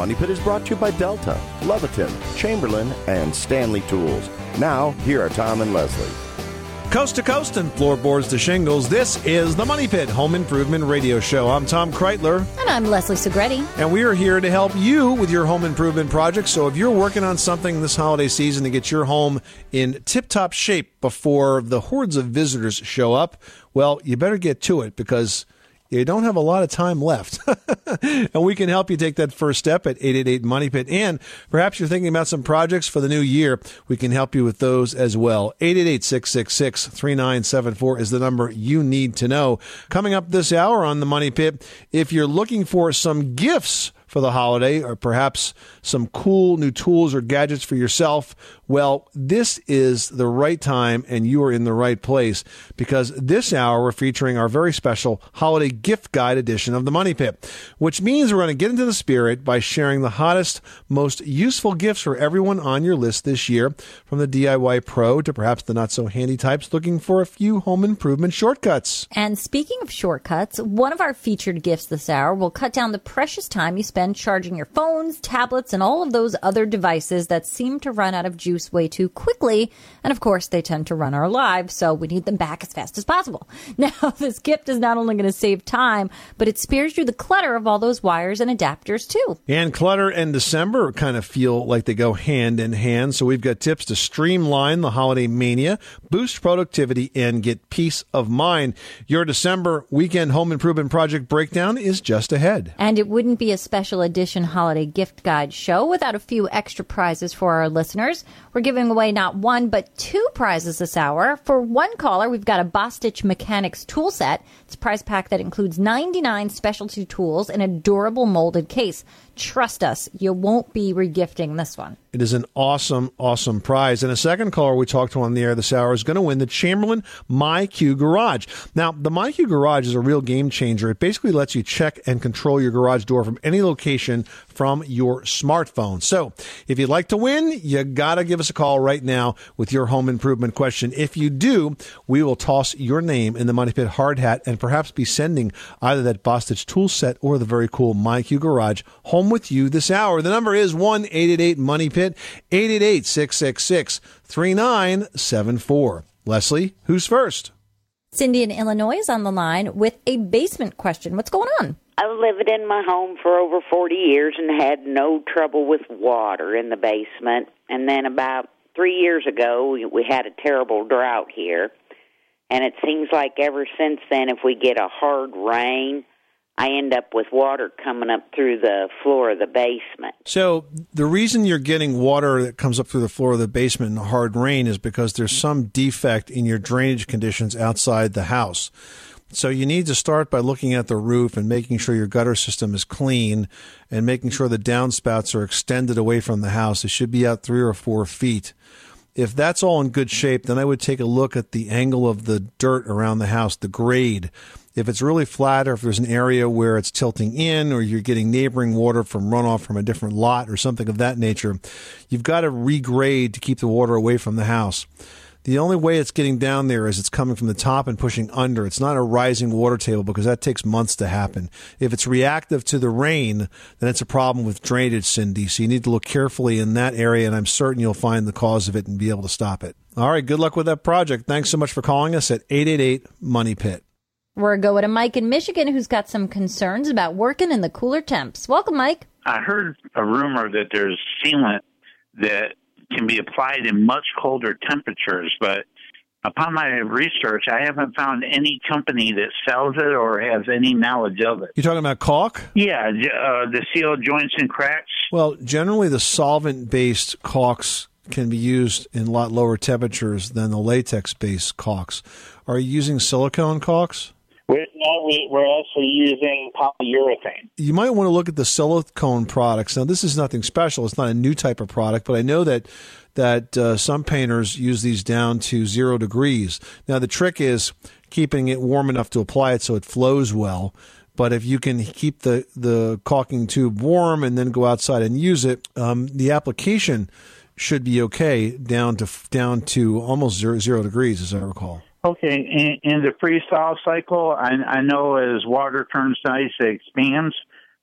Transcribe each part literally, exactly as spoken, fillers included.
Money Pit is brought to you by Delta, Leviton, Chamberlain, and Stanley Tools. Now, here are Tom and Leslie. Coast to coast and floorboards to shingles, this is the Money Pit Home Improvement Radio Show. I'm Tom Kreitler. And I'm Leslie Segretti. And we are here to help you with your home improvement project. So if you're working on something this holiday season to get your home in tip-top shape before the hordes of visitors show up, well, you better get to it because you don't have a lot of time left. And we can help you take that first step at eight eight eight, MONEY PIT. And perhaps you're thinking about some projects for the new year. We can help you with those as well. eight eight eight, six six six, three nine seven four is the number you need to know. Coming up this hour on the Money Pit, if you're looking for some gifts for the holiday or perhaps some cool new tools or gadgets for yourself, well, this is the right time and you are in the right place because this hour we're featuring our very special holiday gift guide edition of the Money Pit, which means we're going to get into the spirit by sharing the hottest, most useful gifts for everyone on your list this year, from the D I Y pro to perhaps the not-so-handy types looking for a few home improvement shortcuts. And speaking of shortcuts, one of our featured gifts this hour will cut down the precious time you spend charging your phones, tablets, and all of those other devices that seem to run out of juice way too quickly. And of course, they tend to run our lives, so we need them back as fast as possible. Now, this gift is not only going to save time, but it spares you the clutter of all those wires and adapters too. And clutter and December kind of feel like they go hand in hand, so we've got tips to streamline the holiday mania, boost productivity, and get peace of mind. Your December weekend home improvement project breakdown is just ahead. And it wouldn't be a special edition holiday gift guide show without a few extra prizes for our listeners. We're giving away not one, but two prizes this hour. For one caller, we've got a Bostitch Mechanics tool set. It's a prize pack that includes ninety-nine specialty tools in a durable molded case. Trust us, you won't be regifting this one. It is an awesome, awesome prize. And a second caller we talked to on the air this hour is going to win the Chamberlain MyQ Garage. Now, the MyQ Garage is a real game changer. It basically lets you check and control your garage door from any location from your smartphone. So if you'd like to win, you got to give us a call right now with your home improvement question. If you do, we will toss your name in the Money Pit hard hat and perhaps be sending either that Bostitch tool set or the very cool MyQ Garage home with you this hour. The number is one eight eight eight, MONEY PIT, eight eight eight, six six six, three nine seven four. Leslie, who's first? Cindy in Illinois is on the line with a basement question. What's going on? I've lived in my home for over forty years and had no trouble with water in the basement. And then about three years ago, we, we had a terrible drought here. And it seems like ever since then, if we get a hard rain, I end up with water coming up through the floor of the basement. So the reason you're getting water that comes up through the floor of the basement in hard rain is because there's some defect in your drainage conditions outside the house. So you need to start by looking at the roof and making sure your gutter system is clean and making sure the downspouts are extended away from the house. It should be out three or four feet. If that's all in good shape, then I would take a look at the angle of the dirt around the house, the grade. If it's really flat or if there's an area where it's tilting in or you're getting neighboring water from runoff from a different lot or something of that nature, you've got to regrade to keep the water away from the house. The only way it's getting down there is it's coming from the top and pushing under. It's not a rising water table because that takes months to happen. If it's reactive to the rain, then it's a problem with drainage, Cindy. So you need to look carefully in that area, and I'm certain you'll find the cause of it and be able to stop it. All right, good luck with that project. Thanks so much for calling us at eight eight eight, MONEY PIT. We're going to Mike in Michigan, who's got some concerns about working in the cooler temps. Welcome, Mike. I heard a rumor that there's sealant that can be applied in much colder temperatures, but upon my research, I haven't found any company that sells it or has any knowledge of it. You're talking about caulk? Yeah, uh, the seal joints and cracks. Well, generally the solvent-based caulks can be used in a lot lower temperatures than the latex-based caulks. Are you using silicone caulks? We're, no, we, we're actually using polyurethane. You might want to look at the silicone products. Now, this is nothing special. It's not a new type of product, but I know that that uh, some painters use these down to zero degrees. Now, the trick is keeping it warm enough to apply it so it flows well. But if you can keep the, the caulking tube warm and then go outside and use it, um, the application should be okay down to down to almost zero, zero degrees, as I recall. Okay, in, in the freeze-thaw cycle, I, I know as water turns to ice, it expands.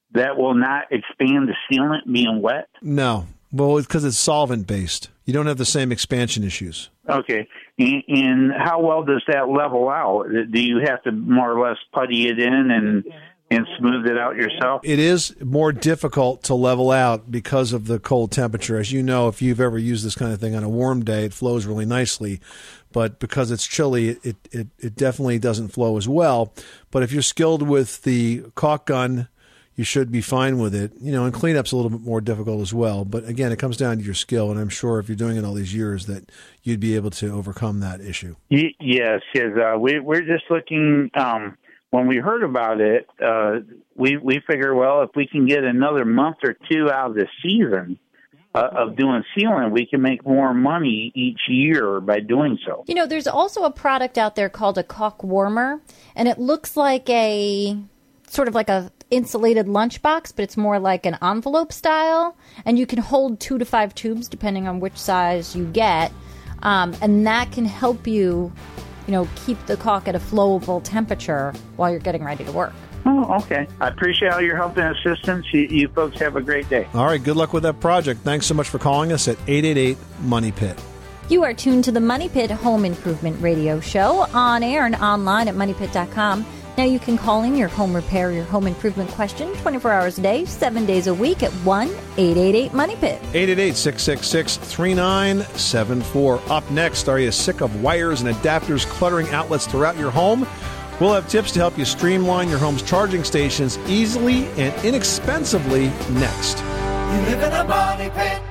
that will not expand the sealant being wet? No. Well, it's because it's solvent-based. You don't have the same expansion issues. Okay. And, and how well does that level out? Do you have to more or less putty it in and and smooth it out yourself? It is more difficult to level out because of the cold temperature. As you know, if you've ever used this kind of thing on a warm day, it flows really nicely. But because it's chilly, it, it, it definitely doesn't flow as well. But if you're skilled with the caulk gun, you should be fine with it. You know, and cleanup's a little bit more difficult as well. But again, it comes down to your skill, and I'm sure if you're doing it all these years that you'd be able to overcome that issue. Y- yes, yes. Uh, we, we're just looking, um, when we heard about it, uh, we, we figure, well, if we can get another month or two out of the season uh, of doing sealing, we can make more money each year by doing so. You know, there's also a product out there called a caulk warmer, and it looks like a sort of like a insulated lunchbox, but it's more like an envelope style, and you can hold two to five tubes depending on which size you get, um, and that can help you, you know, keep the caulk at a flowable temperature while you're getting ready to work. Oh, okay. I appreciate all your help and assistance. You, you folks have a great day. All right, good luck with that project. Thanks so much for calling us at eight eight eight, money pit. You are tuned to the Money Pit Home Improvement Radio Show, on air and online at money pit dot com. Now you can call in your home repair, your home improvement question twenty-four hours a day, seven days a week at one eight eight eight, money pit. eight eight eight, six six six, three nine seven four. Up next, are you sick of wires and adapters cluttering outlets throughout your home? We'll have tips to help you streamline your home's charging stations easily and inexpensively next. You live in a money pit.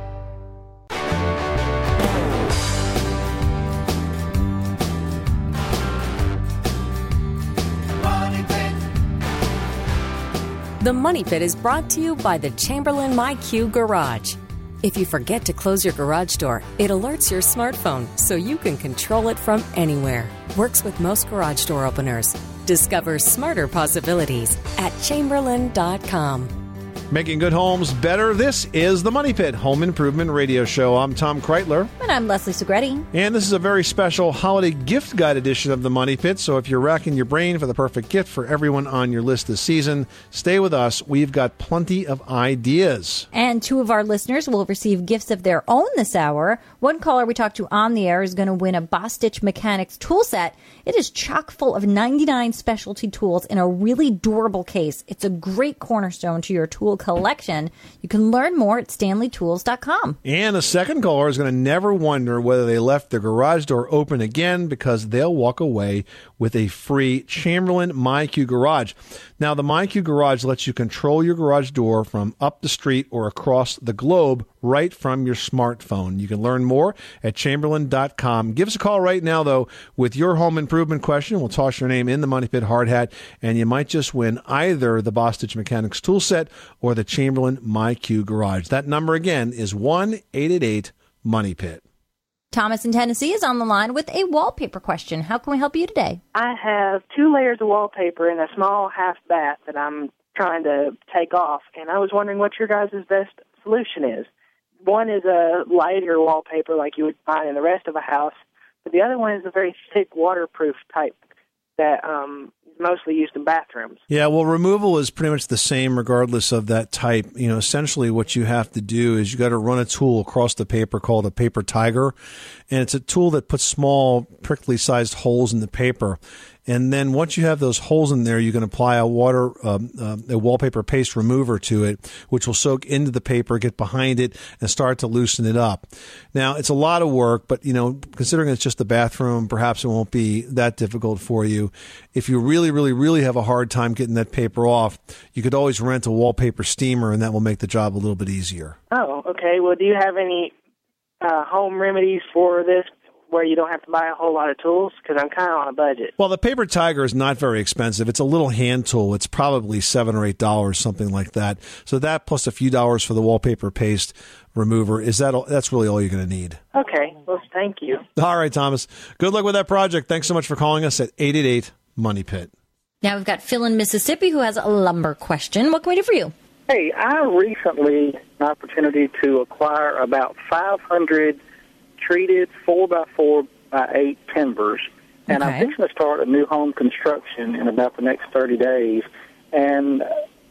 The Money Pit is brought to you by the Chamberlain MyQ Garage. If you forget to close your garage door, it alerts your smartphone so you can control it from anywhere. Works with most garage door openers. Discover smarter possibilities at chamberlain dot com. Making good homes better. This is the Money Pit Home Improvement Radio Show. I'm Tom Kreitler. And I'm Leslie Segretti. And this is a very special holiday gift guide edition of the Money Pit. So if you're racking your brain for the perfect gift for everyone on your list this season, stay with us. We've got plenty of ideas. And two of our listeners will receive gifts of their own this hour. One caller we talked to on the air is going to win a Bostitch Mechanics tool set. It is chock full of ninety-nine specialty tools in a really durable case. It's a great cornerstone to your tool collection. You can learn more at stanley tools dot com. And the second caller is going to never wonder whether they left their garage door open again, because they'll walk away with a free Chamberlain MyQ Garage. Now, the MyQ Garage lets you control your garage door from up the street or across the globe right from your smartphone. You can learn more at chamberlain dot com. Give us a call right now, though, with your home improvement question. We'll toss your name in the Money Pit hard hat, and you might just win either the Bostitch Mechanics tool set or the Chamberlain MyQ Garage. That number again is one eight eight eight, money pit. Thomas in Tennessee is on the line with a wallpaper question. How can we help you today? I have two layers of wallpaper in a small half bath that I'm trying to take off, and I was wondering what your guys' best solution is. One is a lighter wallpaper like you would find in the rest of a house, but the other one is a very thick waterproof type that um, is mostly used in bathrooms. Yeah, well, removal is pretty much the same regardless of that type. You know, essentially what you have to do is you got to run a tool across the paper called a paper tiger, and it's a tool that puts small prickly-sized holes in the paper. And then once you have those holes in there, you can apply a water, um, uh, a wallpaper paste remover to it, which will soak into the paper, get behind it, and start to loosen it up. Now, it's a lot of work, but, you know, considering it's just the bathroom, perhaps it won't be that difficult for you. If you really, really, really have a hard time getting that paper off, you could always rent a wallpaper steamer, and that will make the job a little bit easier. Oh, okay. Well, do you have any uh, home remedies for this, where you don't have to buy a whole lot of tools? Because I'm kind of on a budget. Well, the Paper Tiger is not very expensive. It's a little hand tool. It's probably seven or eight dollars, something like that. So that plus a few dollars for the wallpaper paste remover, is that all, that's really all you're going to need. Okay. Well, thank you. All right, Thomas. Good luck with that project. Thanks so much for calling us at eight eight eight, money pit. Now we've got Phil in Mississippi who has a lumber question. What can we do for you? Hey, I recently had an opportunity to acquire about five hundred treated four by four by eight timbers, and Okay. I'm fixing to start a new home construction in about the next thirty days. And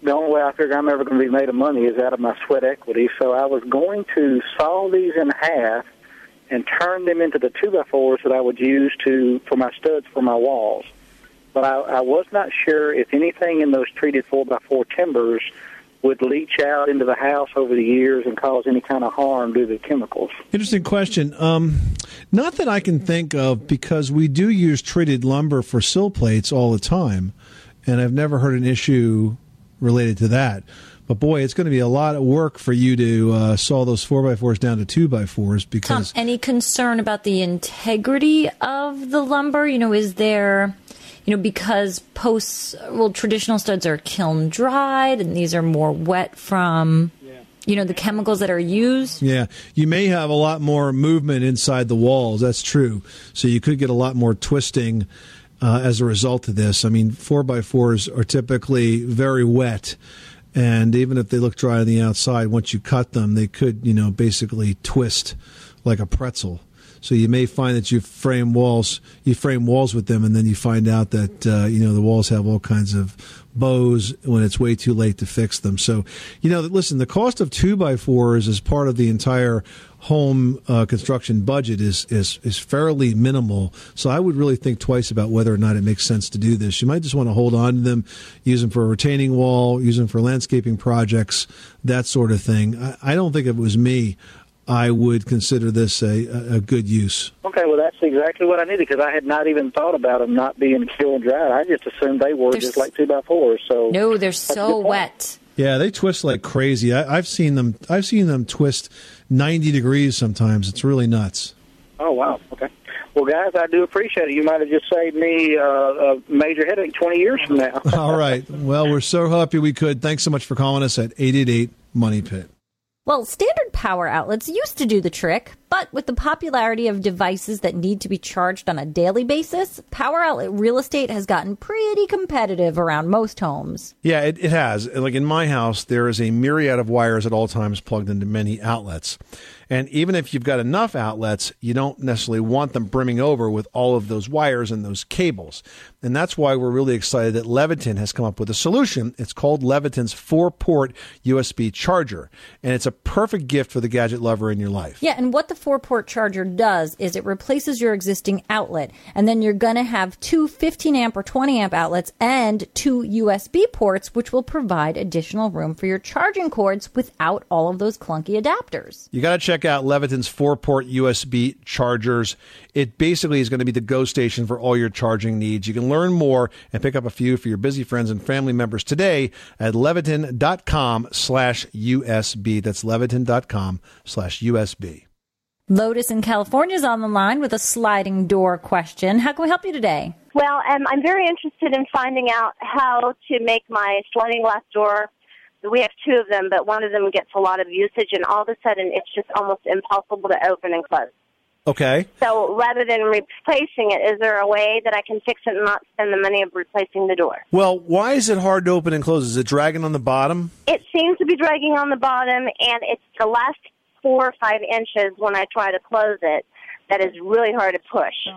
the only way I figure I'm ever going to be made of money is out of my sweat equity. So I was going to saw these in half and turn them into the two by fours that I would use to for my studs for my walls. But I, I was not sure if anything in those treated four by four timbers would leach out into the house over the years and cause any kind of harm due to the chemicals. Interesting question. Um, not that I can think of, because we do use treated lumber for sill plates all the time, and I've never heard an issue related to that. But, boy, it's going to be a lot of work for you to uh, saw those four by fours down to two by fours. Because Tom, any concern about the integrity of the lumber? You know, is there, you know, because posts, well, traditional studs are kiln dried, and these are more wet from, you know, the chemicals that are used. Yeah, you may have a lot more movement inside the walls. That's true. So you could get a lot more twisting uh, as a result of this. I mean, four by fours are typically very wet. And even if they look dry on the outside, once you cut them, they could, you know, basically twist like a pretzel. So you may find that you frame walls, you frame walls with them, and then you find out that, uh, you know, the walls have all kinds of bows when it's way too late to fix them. So, you know, listen, the cost of two by fours as part of the entire home uh, construction budget is, is is fairly minimal. So I would really think twice about whether or not it makes sense to do this. You might just want to hold on to them, use them for a retaining wall, use them for landscaping projects, that sort of thing. I, I don't think if it was me, I would consider this a, a good use. Okay, well, that's exactly what I needed, because I had not even thought about them not being kiln dried. I just assumed they were they're just like two by fours. So no, they're so wet. Yeah, they twist like crazy. I, I've seen them. I've seen them twist ninety degrees sometimes. It's really nuts. Oh wow. Okay. Well, guys, I do appreciate it. You might have just saved me uh, a major headache twenty years from now. All right. Well, we're so happy we could. Thanks so much for calling us at eight eight eight Money Pit. Well, standard power outlets used to do the trick, but with the popularity of devices that need to be charged on a daily basis, power outlet real estate has gotten pretty competitive around most homes. Yeah, it, it has. Like in my house, there is a myriad of wires at all times plugged into many outlets. And even if you've got enough outlets, you don't necessarily want them brimming over with all of those wires and those cables. And that's why we're really excited that Leviton has come up with a solution. It's called Leviton's four-port U S B charger. And it's a perfect gift for the gadget lover in your life. Yeah, and what the four-port charger does is it replaces your existing outlet. And then you're going to have two fifteen amp or twenty amp outlets and two U S B ports, which will provide additional room for your charging cords without all of those clunky adapters. You got to check out Leviton's four-port U S B chargers. It basically is going to be the go station for all your charging needs. You can learn more and pick up a few for your busy friends and family members today at Leviton.com slash USB. That's Leviton.com slash USB. Lotus in California is on the line with a sliding door question. How can we help you today? Well, um, I'm very interested in finding out how to make my sliding glass door. We have two of them, but one of them gets a lot of usage, and all of a sudden it's just almost impossible to open and close. Okay. So rather than replacing it, is there a way that I can fix it and not spend the money of replacing the door? Well, why is it hard to open and close? Is it dragging on the bottom? It seems to be dragging on the bottom, and it's the last four or five inches when I try to close it that is really hard to push.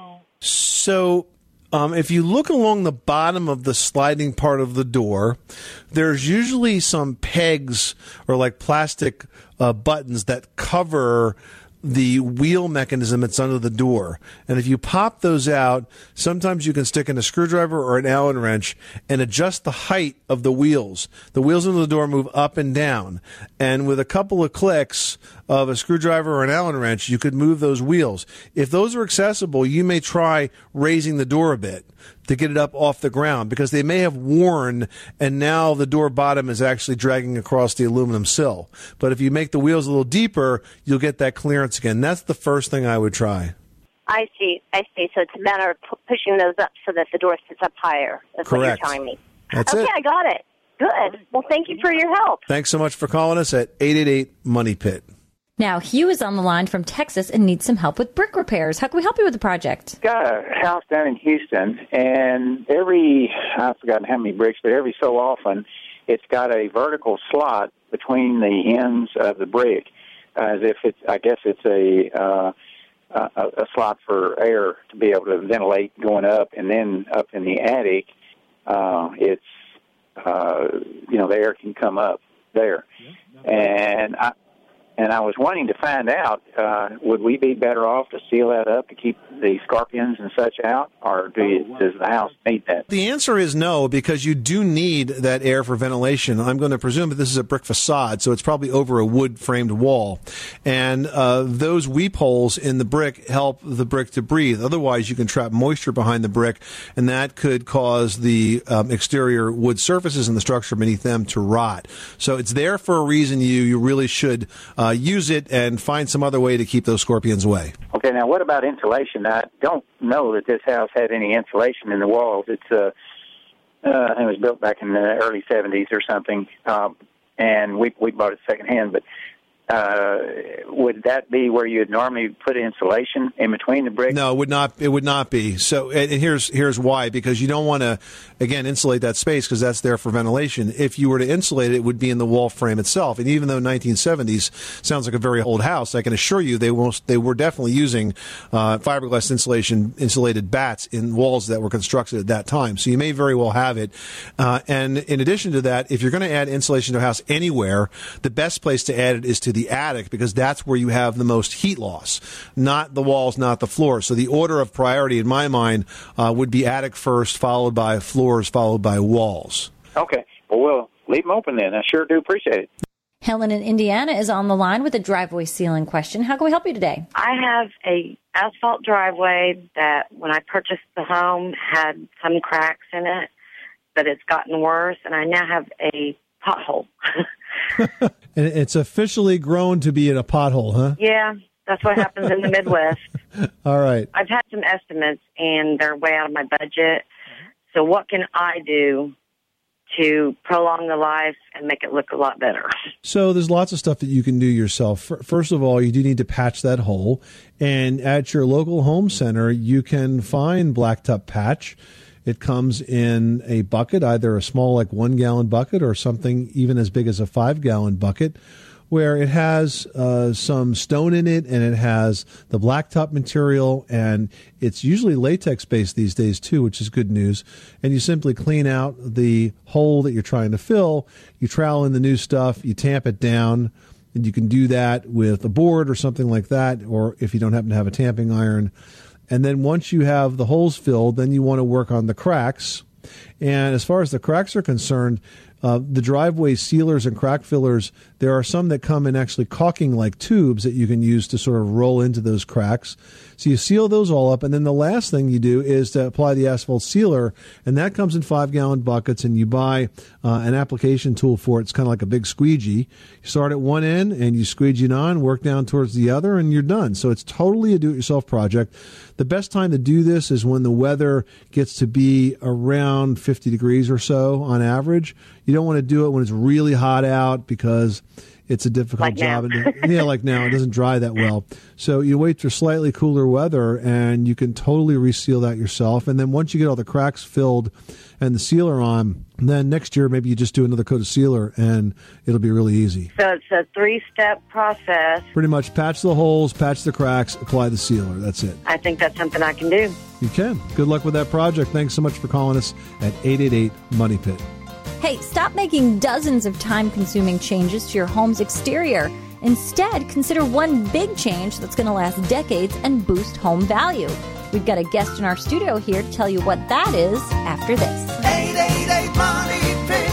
So um, if you look along the bottom of the sliding part of the door, there's usually some pegs or like plastic uh, buttons that cover the wheel mechanism that's under the door. And if you pop those out, sometimes you can stick in a screwdriver or an Allen wrench and adjust the height of the wheels. The wheels under the door move up and down. And with a couple of clicks of a screwdriver or an Allen wrench, you could move those wheels. If those are accessible, you may try raising the door a bit to get it up off the ground, because they may have worn and now the door bottom is actually dragging across the aluminum sill. But if you make the wheels a little deeper, you'll get that clearance again. That's the first thing I would try. I see. I see. So it's a matter of pu- pushing those up so that the door sits up higher. That's Correct. what you're telling me. That's okay, it. I got it. Good. Well, thank you for your help. Thanks so much for calling us at eight eight eight Money Pit. Now, Hugh is on the line from Texas and needs some help with brick repairs. How can we help you with the project? Got a house down in Houston, and every, I've forgotten how many bricks, but every so often it's got a vertical slot between the ends of the brick, as if it's, I guess it's a, uh, a, a slot for air to be able to ventilate going up, and then up in the attic, uh, it's uh, you know, the air can come up there. And I and I was wanting to find out, uh, would we be better off to seal that up to keep the scorpions and such out, or do you, does the house need that? The answer is no, because you do need that air for ventilation. I'm going to presume that this is a brick facade, so it's probably over a wood-framed wall. And uh, those weep holes in the brick help the brick to breathe. Otherwise, you can trap moisture behind the brick, and that could cause the um, exterior wood surfaces and the structure beneath them to rot. So it's there for a reason. You, you really should uh, use it and find some other way to keep those scorpions away. Okay, now what about insulation? I don't know that this house had any insulation in the walls. It's uh, uh, it was built back in the early seventies or something, um, and we we bought it secondhand. But uh, would that be where you'd normally put insulation in between the bricks? No, it would not. It would not be. So, and and here's here's why: because you don't want to, again, insulate that space because that's there for ventilation. If you were to insulate it, it would be in the wall frame itself. And even though nineteen seventies sounds like a very old house, I can assure you they won't. They were definitely using uh, fiberglass insulation, insulated batts in walls that were constructed at that time. So you may very well have it. Uh, and in addition to that, if you're going to add insulation to a house anywhere, the best place to add it is to the attic, because that's where you have the most heat loss, not the walls, not the floors. So the order of priority in my mind uh, would be attic first, followed by floors, followed by walls. Okay. Well, we'll leave them open then. I sure do appreciate it. Helen in Indiana is on the line with a driveway sealing question. How can we help you today? I have a asphalt driveway that when I purchased the home had some cracks in it, but it's gotten worse, and I now have a pothole. And it's officially grown to be in a pothole, huh? Yeah, that's what happens in the Midwest. All right. I've had some estimates, and they're way out of my budget. So what can I do to prolong the life and make it look a lot better? So there's lots of stuff that you can do yourself. First of all, you do need to patch that hole. And at your local home center, you can find Blacktop Patch. It comes in a bucket, either a small, like one-gallon bucket or something even as big as a five-gallon bucket, where it has uh, some stone in it, and it has the blacktop material, and it's usually latex-based these days, too, which is good news. And you simply clean out the hole that you're trying to fill. You trowel in the new stuff. You tamp it down. And you can do that with a board or something like that, or if you don't happen to have a tamping iron. And then once you have the holes filled, then you want to work on the cracks. And as far as the cracks are concerned, uh, the driveway sealers and crack fillers, there are some that come in actually caulking like tubes that you can use to sort of roll into those cracks. So you seal those all up, and then the last thing you do is to apply the asphalt sealer, and that comes in five-gallon buckets, and you buy uh, an application tool for it. It's kind of like a big squeegee. You start at one end, and you squeegee it on, work down towards the other, and you're done. So it's totally a do-it-yourself project. The best time to do this is when the weather gets to be around fifty degrees or so on average. You don't want to do it when it's really hot out because it's a difficult like job. Now. Yeah, like now. It doesn't dry that well. So you wait for slightly cooler weather, and you can totally reseal that yourself. And then once you get all the cracks filled and the sealer on, then next year maybe you just do another coat of sealer, and it'll be really easy. So it's a three-step process. Pretty much patch the holes, patch the cracks, apply the sealer. That's it. I think that's something I can do. You can. Good luck with that project. Thanks so much for calling us at eight eight eight, money pit. Hey, stop making dozens of time-consuming changes to your home's exterior. Instead, consider one big change that's going to last decades and boost home value. We've got a guest in our studio here to tell you what that is after this. eight eight eight, money pit.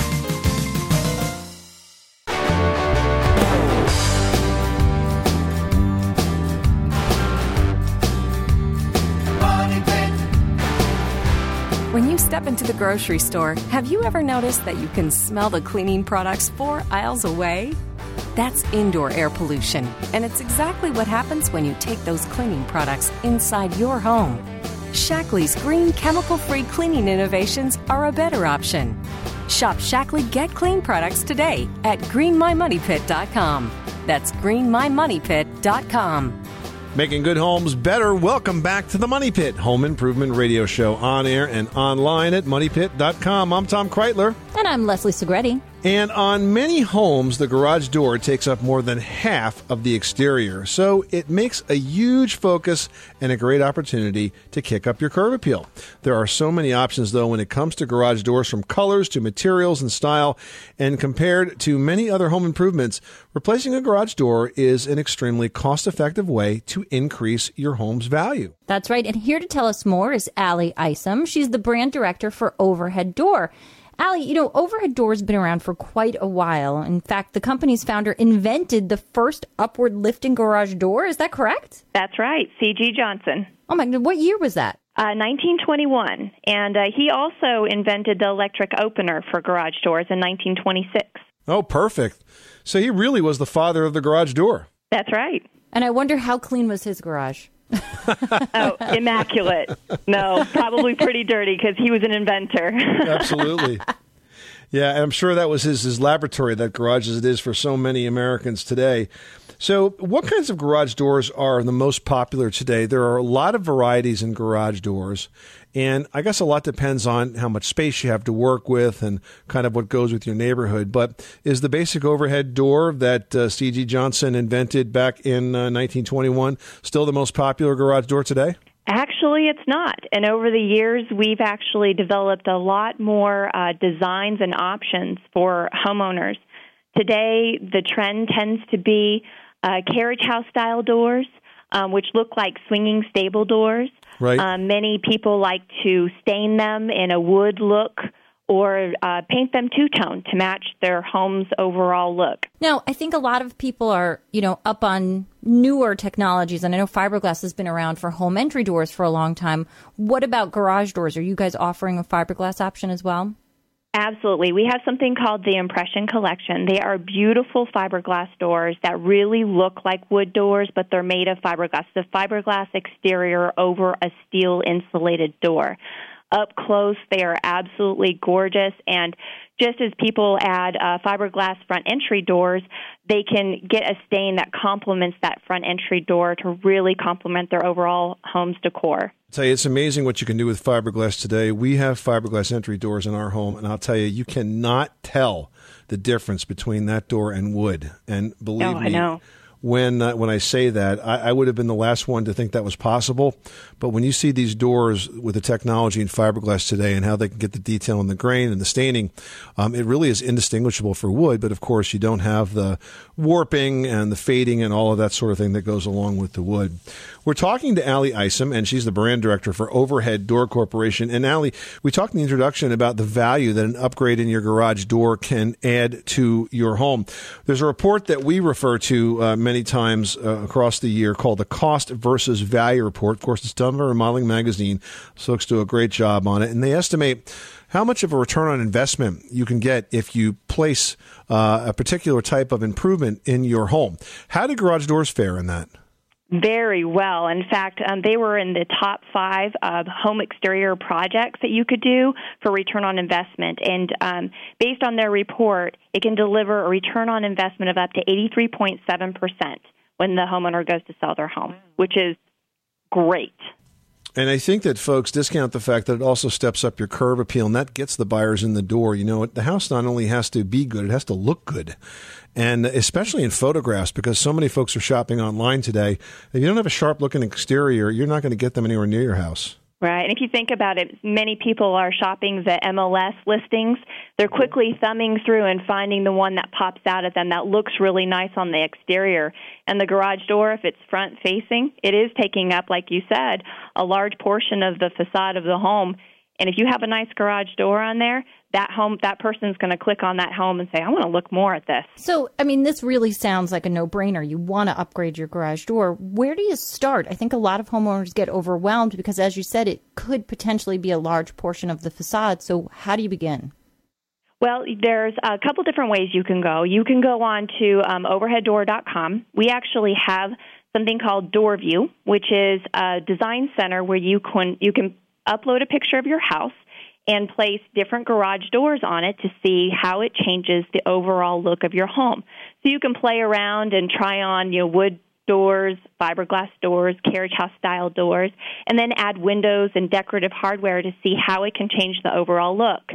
When you step into the grocery store, have you ever noticed that you can smell the cleaning products four aisles away? That's indoor air pollution, and it's exactly what happens when you take those cleaning products inside your home. Shackley's green chemical-free cleaning innovations are a better option. Shop Shackley Get Clean products today at green my money pit dot com. That's green my money pit dot com. Making good homes better. Welcome back to the Money Pit Home Improvement Radio Show, on air and online at money pit dot com. I'm Tom Kreitler. And I'm Leslie Segretti. And on many homes, the garage door takes up more than half of the exterior, so it makes a huge focus and a great opportunity to kick up your curb appeal. There are so many options, though, when it comes to garage doors, from colors to materials and style, and compared to many other home improvements, replacing a garage door is an extremely cost-effective way to increase your home's value. That's right, and here to tell us more is Allie Isom. She's the brand director for Overhead Door. Allie, you know, Overhead Door has been around for quite a while. In fact, the company's founder invented the first upward lifting garage door. Is that correct? That's right. C G Johnson. Oh, my God. What year was that? Uh, nineteen twenty-one. And uh, he also invented the electric opener for garage doors in nineteen twenty-six. Oh, perfect. So he really was the father of the garage door. That's right. And I wonder how clean was his garage? Oh, immaculate. No, probably pretty dirty because he was an inventor. Absolutely. Yeah, and I'm sure that was his, his laboratory, that garage, as it is for so many Americans today. So what kinds of garage doors are the most popular today? There are a lot of varieties in garage doors, and I guess a lot depends on how much space you have to work with and kind of what goes with your neighborhood. But is the basic overhead door that uh, C G Johnson invented back in uh, nineteen twenty-one still the most popular garage door today? Actually, it's not. And over the years, we've actually developed a lot more uh, designs and options for homeowners. Today, the trend tends to be uh, carriage house style doors, um, which look like swinging stable doors. Right. Um, many people like to stain them in a wood look or uh, paint them two-tone to match their home's overall look. Now, I think a lot of people are, you know, up on newer technologies, and I know fiberglass has been around for home entry doors for a long time. What about garage doors? Are you guys offering a fiberglass option as well? Absolutely. We have something called the Impression Collection. They are beautiful fiberglass doors that really look like wood doors, but they're made of fiberglass. The fiberglass exterior over a steel insulated door. Up close, they are absolutely gorgeous, and just as people add uh, fiberglass front entry doors, they can get a stain that complements that front entry door to really complement their overall home's decor. I'll tell you, it's amazing what you can do with fiberglass today. We have fiberglass entry doors in our home, and I'll tell you, you cannot tell the difference between that door and wood. And believe oh, me, I know. When uh, when I say that, I, I would have been the last one to think that was possible. But when you see these doors with the technology in fiberglass today and how they can get the detail and the grain and the staining, um, it really is indistinguishable for wood. But, of course, you don't have the warping and the fading and all of that sort of thing that goes along with the wood. We're talking to Allie Isom, and she's the brand director for Overhead Door Corporation. And, Allie, we talked in the introduction about the value that an upgrade in your garage door can add to your home. There's a report that we refer to uh, many times uh, across the year called the Cost versus Value Report. Of course, it's done by Remodeling Magazine. Folks do a great job on it. And they estimate how much of a return on investment you can get if you place uh, a particular type of improvement in your home. How do garage doors fare in that? Very well. In fact, um, they were in the top five of home exterior projects that you could do for return on investment. And um, based on their report, it can deliver a return on investment of up to eighty-three point seven percent when the homeowner goes to sell their home, which is great. And I think that folks discount the fact that it also steps up your curb appeal, and that gets the buyers in the door. You know, the house not only has to be good, it has to look good. And especially in photographs, because so many folks are shopping online today. If you don't have a sharp-looking exterior, you're not going to get them anywhere near your house. Right. And if you think about it, many people are shopping the M L S listings. They're quickly thumbing through and finding the one that pops out at them that looks really nice on the exterior. And the garage door, if it's front-facing, it is taking up, like you said, a large portion of the facade of the home. And if you have a nice garage door on there, that home, that person's going to click on that home and say, I want to look more at this. So, I mean, this really sounds like a no-brainer. You want to upgrade your garage door. Where do you start? I think a lot of homeowners get overwhelmed because, as you said, it could potentially be a large portion of the facade. So how do you begin? Well, there's a couple different ways you can go. You can go on to um, overhead door dot com. We actually have something called DoorView, which is a design center where you can you can upload a picture of your house and place different garage doors on it to see how it changes the overall look of your home. So you can play around and try on, you know, wood doors, fiberglass doors, carriage house style doors, and then add windows and decorative hardware to see how it can change the overall look.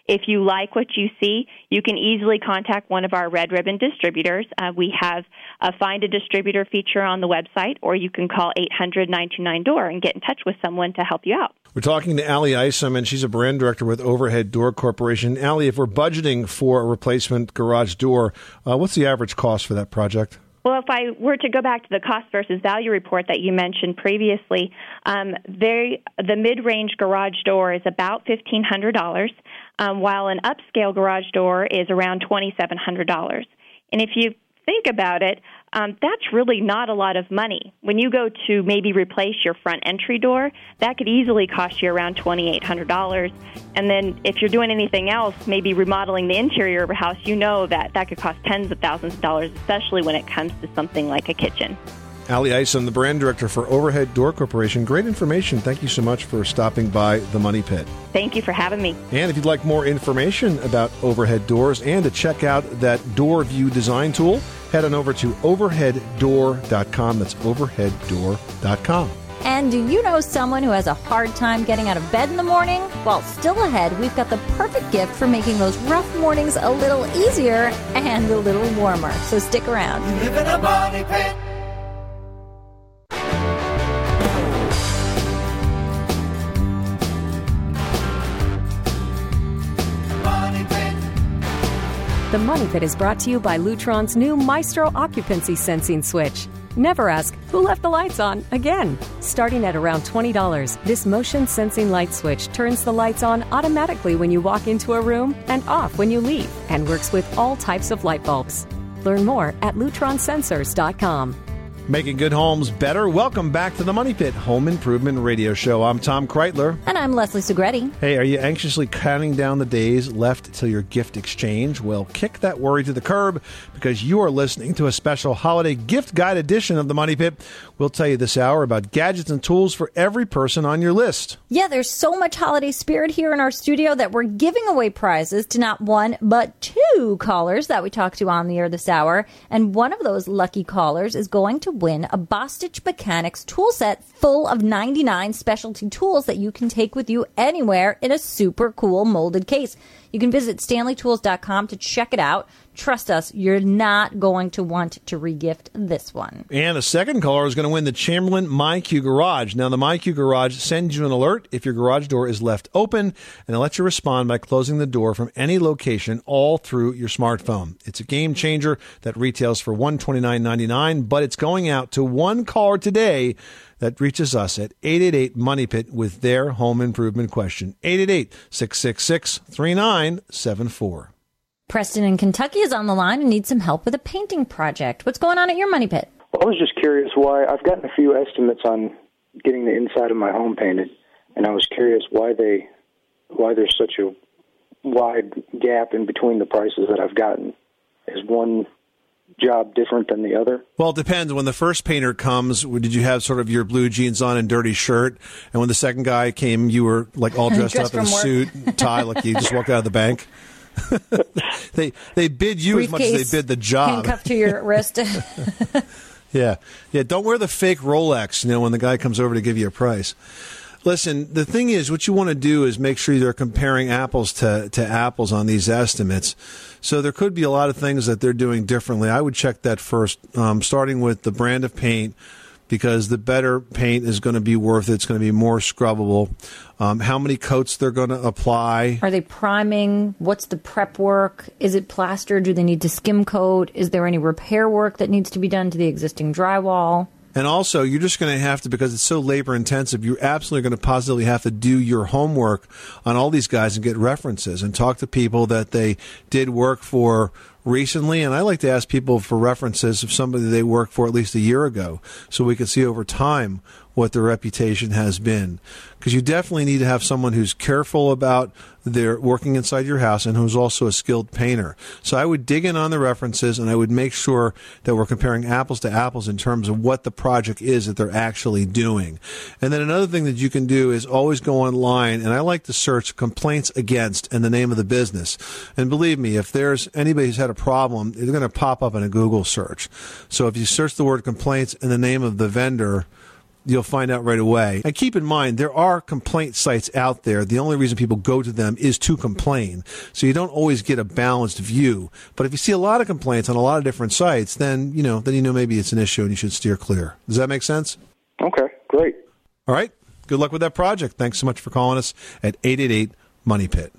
If you like what you see, you can easily contact one of our Red Ribbon distributors. Uh, we have a Find a Distributor feature on the website, or you can call eight hundred nine two nine door and get in touch with someone to help you out. We're talking to Allie Isom, and she's a brand director with Overhead Door Corporation. Allie, if we're budgeting for a replacement garage door, uh, what's the average cost for that project? Well, if I were to go back to the cost versus value report that you mentioned previously, um, they, the mid-range garage door is about fifteen hundred dollars, um, while an upscale garage door is around twenty-seven hundred dollars. And if you think about it, um, that's really not a lot of money. When you go to maybe replace your front entry door, that could easily cost you around twenty-eight hundred dollars. And then if you're doing anything else, maybe remodeling the interior of a house, you know that that could cost tens of thousands of dollars, especially when it comes to something like a kitchen. Allie Isom, the brand director for Overhead Door Corporation. Great information. Thank you so much for stopping by the Money Pit. Thank you for having me. And if you'd like more information about overhead doors and to check out that door view design tool, head on over to overhead door dot com. That's overhead door dot com. And do you know someone who has a hard time getting out of bed in the morning? Well, still ahead, we've got the perfect gift for making those rough mornings a little easier and a little warmer. So stick around. Live in a money pit. The Money Pit is brought to you by Lutron's new Maestro occupancy sensing switch. Never ask, who left the lights on again? Starting at around twenty dollars, this motion sensing light switch turns the lights on automatically when you walk into a room and off when you leave, and works with all types of light bulbs. Learn more at lutron sensors dot com. Making good homes better. Welcome back to the Money Pit Home Improvement Radio Show. I'm Tom Kreitler. And I'm Leslie Segretti. Hey, are you anxiously counting down the days left till your gift exchange? Well, kick that worry to the curb because you are listening to a special holiday gift guide edition of the Money Pit. We'll tell you this hour about gadgets and tools for every person on your list. Yeah, there's so much holiday spirit here in our studio that we're giving away prizes to not one, but two callers that we talked to on the air this hour. And one of those lucky callers is going to win a Bostitch Mechanics tool set full of ninety-nine specialty tools that you can take with you anywhere in a super cool molded case. You can visit stanley tools dot com to check it out. Trust us, you're not going to want to regift this one. And a second caller is going to win the Chamberlain MyQ Garage. Now, the MyQ Garage sends you an alert if your garage door is left open, and it lets you respond by closing the door from any location all through your smartphone. It's a game changer that retails for one hundred twenty-nine ninety-nine, but it's going out to one caller today that reaches us at eight eight eight Money Pit with their home improvement question. eight eight eight, six six six, three nine seven four. Preston in Kentucky is on the line and needs some help with a painting project. What's going on at your Money Pit? Well, I was just curious why. I've gotten a few estimates on getting the inside of my home painted, and I was curious why they, why there's such a wide gap in between the prices that I've gotten. Is one job different than the other? Well, it depends. When the first painter comes, did you have sort of your blue jeans on and dirty shirt? And when the second guy came, you were like all dressed, dressed up in a work. suit, tie, like you just walked out of the bank? they they bid you Briefcase, as much as they bid the job. Handcuffed to your wrist. yeah. Yeah. Don't wear the fake Rolex, you know, when the guy comes over to give you a price. Listen, the thing is, what you want to do is make sure they're comparing apples to, to apples on these estimates. So there could be a lot of things that they're doing differently. I would check that first, um, starting with the brand of paint, because the better paint is going to be worth it. It's going to be more scrubbable. Um, how many coats they're going to apply. Are they priming? What's the prep work? Is it plaster? Do they need to skim coat? Is there any repair work that needs to be done to the existing drywall? And also, you're just going to have to, because it's so labor intensive, you're absolutely going to positively have to do your homework on all these guys and get references and talk to people that they did work for recently. And I like to ask people for references of somebody they worked for at least a year ago, so we can see over time what their reputation has been. Because you definitely need to have someone who's careful about their working inside your house and who's also a skilled painter. So I would dig in on the references, and I would make sure that we're comparing apples to apples in terms of what the project is that they're actually doing. And then another thing that you can do is always go online, and I like to search complaints against and the name of the business. And believe me, if there's anybody who's had a problem, they're going to pop up in a Google search. So if you search the word complaints and the name of the vendor, you'll find out right away. And keep in mind, there are complaint sites out there. The only reason people go to them is to complain. So you don't always get a balanced view. But if you see a lot of complaints on a lot of different sites, then, you know, then you know maybe it's an issue and you should steer clear. Does that make sense? Okay, great. All right. Good luck with that project. Thanks so much for calling us at eight eight eight, money pit.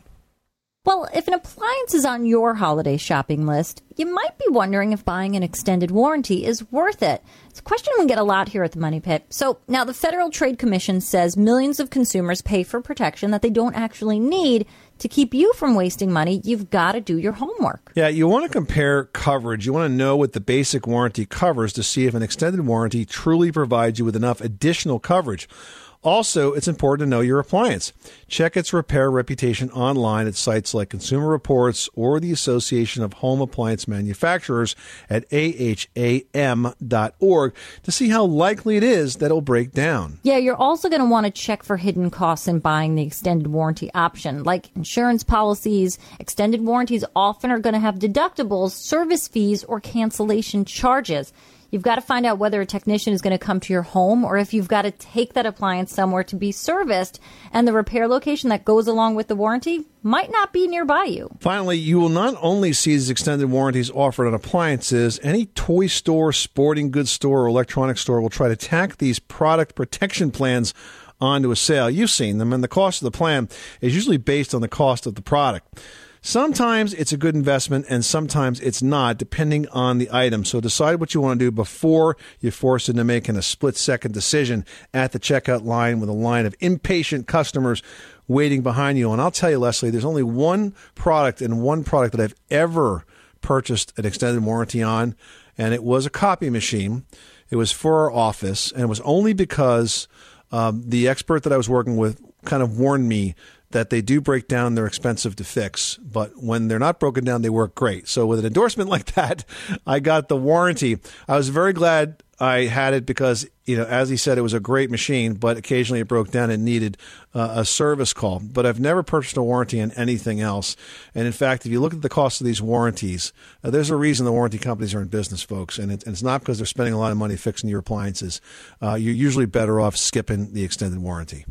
Well, if an appliance is on your holiday shopping list, you might be wondering if buying an extended warranty is worth it. It's a question we get a lot here at the Money Pit. So now the Federal Trade Commission says millions of consumers pay for protection that they don't actually need. To keep you from wasting money, you've got to do your homework. Yeah, you want to compare coverage. You want to know what the basic warranty covers to see if an extended warranty truly provides you with enough additional coverage. Also, it's important to know your appliance. Check its repair reputation online at sites like Consumer Reports or the Association of Home Appliance Manufacturers at A H A M dot org to see how likely it is that it'll break down. Yeah, you're also going to want to check for hidden costs in buying the extended warranty option, like insurance policies. Extended warranties often are going to have deductibles, service fees, or cancellation charges. You've got to find out whether a technician is going to come to your home or if you've got to take that appliance somewhere to be serviced, and the repair location that goes along with the warranty might not be nearby you. Finally, you will not only see these extended warranties offered on appliances, any toy store, sporting goods store, or electronics store will try to tack these product protection plans onto a sale. You've seen them, and the cost of the plan is usually based on the cost of the product. Sometimes it's a good investment and sometimes it's not, depending on the item. So decide what you want to do before you're forced into making a split-second decision at the checkout line with a line of impatient customers waiting behind you. And I'll tell you, Leslie, there's only one product and one product that I've ever purchased an extended warranty on, and it was a copy machine. It was for our office, and it was only because um, the expert that I was working with kind of warned me that they do break down, they're expensive to fix, but when they're not broken down, they work great. So with an endorsement like that, I got the warranty. I was very glad I had it because, you know, as he said, it was a great machine, but occasionally it broke down and needed uh, a service call. But I've never purchased a warranty on anything else. And in fact, if you look at the cost of these warranties, uh, there's a reason the warranty companies are in business, folks. And, it, and it's not because they're spending a lot of money fixing your appliances. Uh, you're usually better off skipping the extended warranty.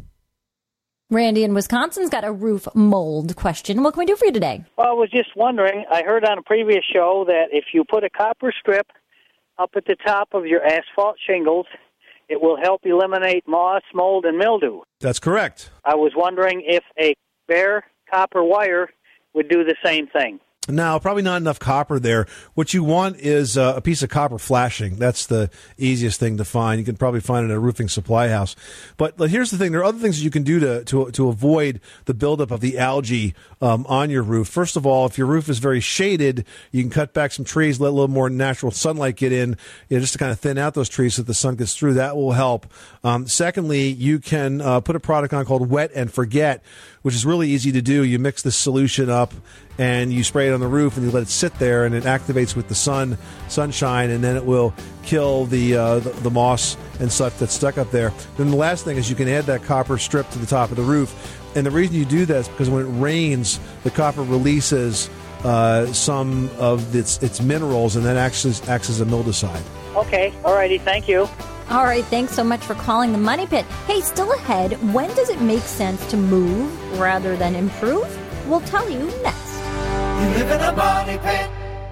Randy in Wisconsin's got a roof mold question. What can we do for you today? Well, I was just wondering, I heard on a previous show that if you put a copper strip up at the top of your asphalt shingles, it will help eliminate moss, mold, and mildew. That's correct. I was wondering if a bare copper wire would do the same thing. No, probably not enough copper there. What you want is uh, a piece of copper flashing. That's the easiest thing to find. You can probably find it at a roofing supply house. But, but here's the thing. There are other things that you can do to to, to avoid the buildup of the algae um, on your roof. First of all, if your roof is very shaded, you can cut back some trees, let a little more natural sunlight get in, you know, just to kind of thin out those trees so that the sun gets through. That will help. Um, secondly, you can uh, put a product on called Wet and Forget, which is really easy to do. You mix the solution up and you spray it on the roof and you let it sit there, and it activates with the sun, sunshine, and then it will kill the, uh, the the moss and such that's stuck up there. Then the last thing is you can add that copper strip to the top of the roof. And the reason you do that is because when it rains, the copper releases uh, some of its its minerals, and that actually acts as a mildewcide. Okay, all righty, thank you. All right, thanks so much for calling the Money Pit. Hey, still ahead, when does it make sense to move rather than improve? We'll tell you next. You live in a money pit.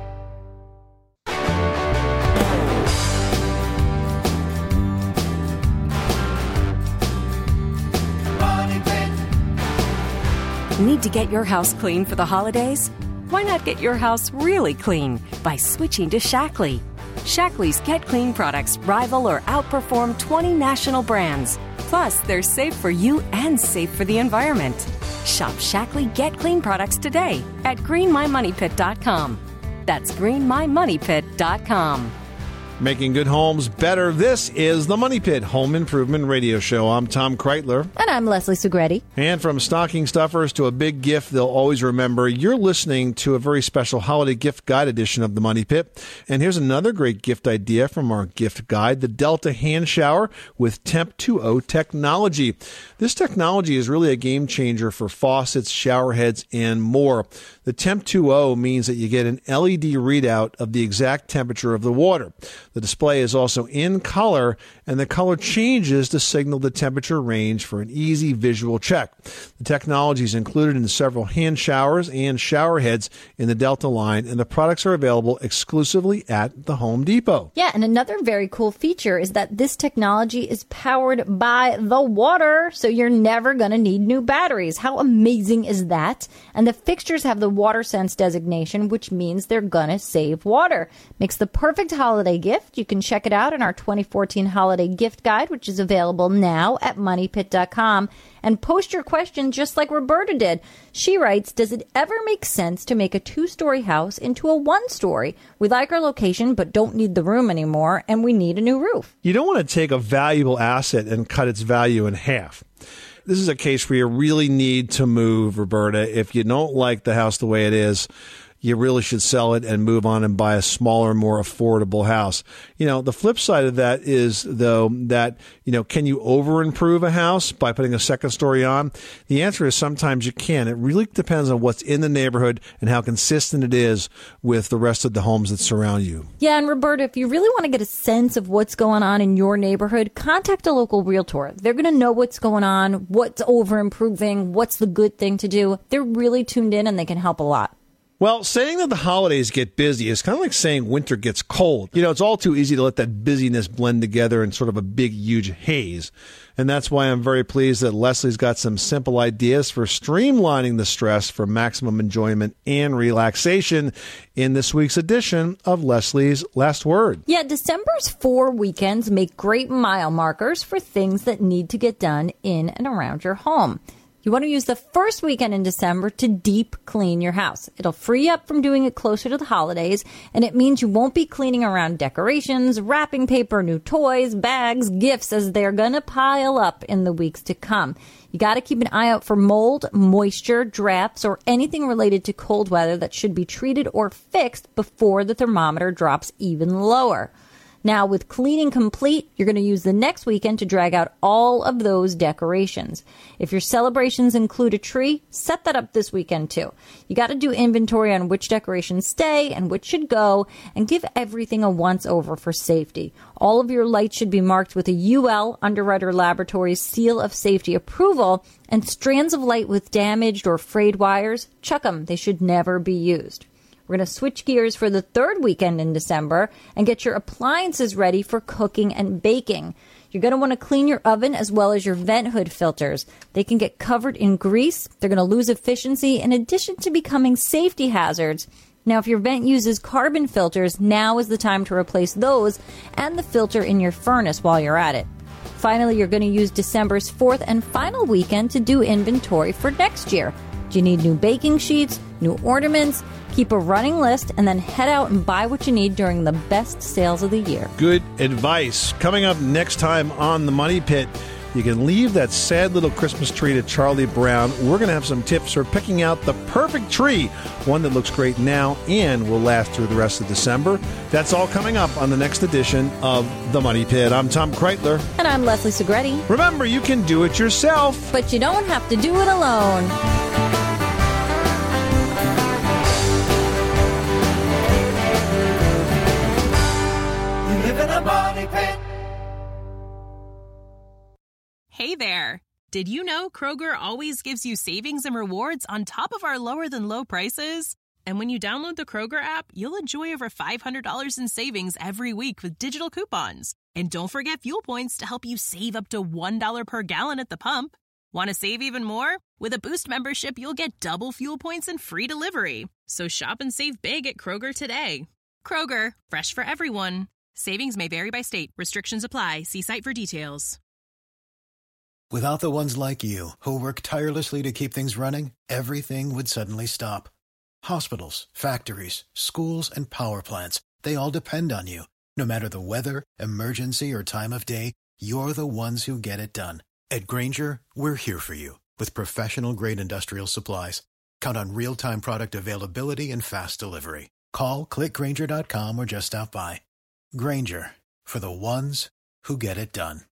Money pit. Need to get your house clean for the holidays? Why not get your house really clean by switching to Shackley? Shackley's Get Clean products rival or outperform twenty national brands. Plus, they're safe for you and safe for the environment. Shop Shackley Get Clean products today at green my money pit dot com. That's green my money pit dot com. Making good homes better. This is the Money Pit Home Improvement Radio Show. I'm Tom Kreitler. And I'm Leslie Segretti. And from stocking stuffers to a big gift they'll always remember, you're listening to a very special holiday gift guide edition of the Money Pit. And here's another great gift idea from our gift guide, the Delta Hand Shower with Temp two point oh technology. This technology is really a game changer for faucets, shower heads, and more. The Temp two point oh means that you get an L E D readout of the exact temperature of the water. The display is also in color, and the color changes to signal the temperature range for an easy visual check. The technology is included in several hand showers and shower heads in the Delta line, and the products are available exclusively at the Home Depot. Yeah, and another very cool feature is that this technology is powered by the water, so you're never going to need new batteries. How amazing is that? And the fixtures have the WaterSense designation, which means they're going to save water. Makes the perfect holiday gift. You can check it out in our twenty fourteen Holiday Gift Guide, which is available now at money pit dot com. And post your question just like Roberta did. She writes, does it ever make sense to make a two-story house into a one-story? We like our location, but don't need the room anymore, and we need a new roof. You don't want to take a valuable asset and cut its value in half. This is a case where you really need to move, Roberta. If you don't like the house the way it is, you really should sell it and move on and buy a smaller, more affordable house. You know, the flip side of that is, though, that, you know, can you over-improve a house by putting a second story on? The answer is sometimes you can. It really depends on what's in the neighborhood and how consistent it is with the rest of the homes that surround you. Yeah, and Roberta, if you really want to get a sense of what's going on in your neighborhood, contact a local realtor. They're going to know what's going on, what's over-improving, what's the good thing to do. They're really tuned in and they can help a lot. Well, saying that the holidays get busy is kind of like saying winter gets cold. You know, it's all too easy to let that busyness blend together in sort of a big, huge haze. And that's why I'm very pleased that Leslie's got some simple ideas for streamlining the stress for maximum enjoyment and relaxation in this week's edition of Leslie's Last Word. Yeah, December's four weekends make great mile markers for things that need to get done in and around your home. You want to use the first weekend in December to deep clean your house. It'll free you up from doing it closer to the holidays, and it means you won't be cleaning around decorations, wrapping paper, new toys, bags, gifts, as they're going to pile up in the weeks to come. You got to keep an eye out for mold, moisture, drafts, or anything related to cold weather that should be treated or fixed before the thermometer drops even lower. Now, with cleaning complete, you're going to use the next weekend to drag out all of those decorations. If your celebrations include a tree, set that up this weekend too. You got to do inventory on which decorations stay and which should go, and give everything a once-over for safety. All of your lights should be marked with a U L, Underwriter Laboratories Seal of Safety approval, and strands of light with damaged or frayed wires, chuck them. They should never be used. We're going to switch gears for the third weekend in December and get your appliances ready for cooking and baking. You're going to want to clean your oven as well as your vent hood filters. They can get covered in grease. They're going to lose efficiency in addition to becoming safety hazards. Now, if your vent uses carbon filters, now is the time to replace those and the filter in your furnace while you're at it. Finally, you're going to use December's fourth and final weekend to do inventory for next year. Do you need new baking sheets, new ornaments? Keep a running list and then head out and buy what you need during the best sales of the year. Good advice. Coming up next time on The Money Pit, you can leave that sad little Christmas tree to Charlie Brown. We're going to have some tips for picking out the perfect tree, one that looks great now and will last through the rest of December. That's all coming up on the next edition of The Money Pit. I'm Tom Kreitler. And I'm Leslie Segretti. Remember, you can do it yourself, but you don't have to do it alone. Money Pit. Hey there! Did you know Kroger always gives you savings and rewards on top of our lower-than-low prices? And when you download the Kroger app, you'll enjoy over five hundred dollars in savings every week with digital coupons. And don't forget fuel points to help you save up to one dollar per gallon at the pump. Want to save even more? With a Boost membership, you'll get double fuel points and free delivery. So shop and save big at Kroger today. Kroger, fresh for everyone. Savings may vary by state. Restrictions apply. See site for details. Without the ones like you, who work tirelessly to keep things running, everything would suddenly stop. Hospitals, factories, schools, and power plants, they all depend on you. No matter the weather, emergency, or time of day, you're the ones who get it done. At Grainger, we're here for you with professional-grade industrial supplies. Count on real-time product availability and fast delivery. Call, click Grainger dot com, or just stop by. Grainger, for the ones who get it done.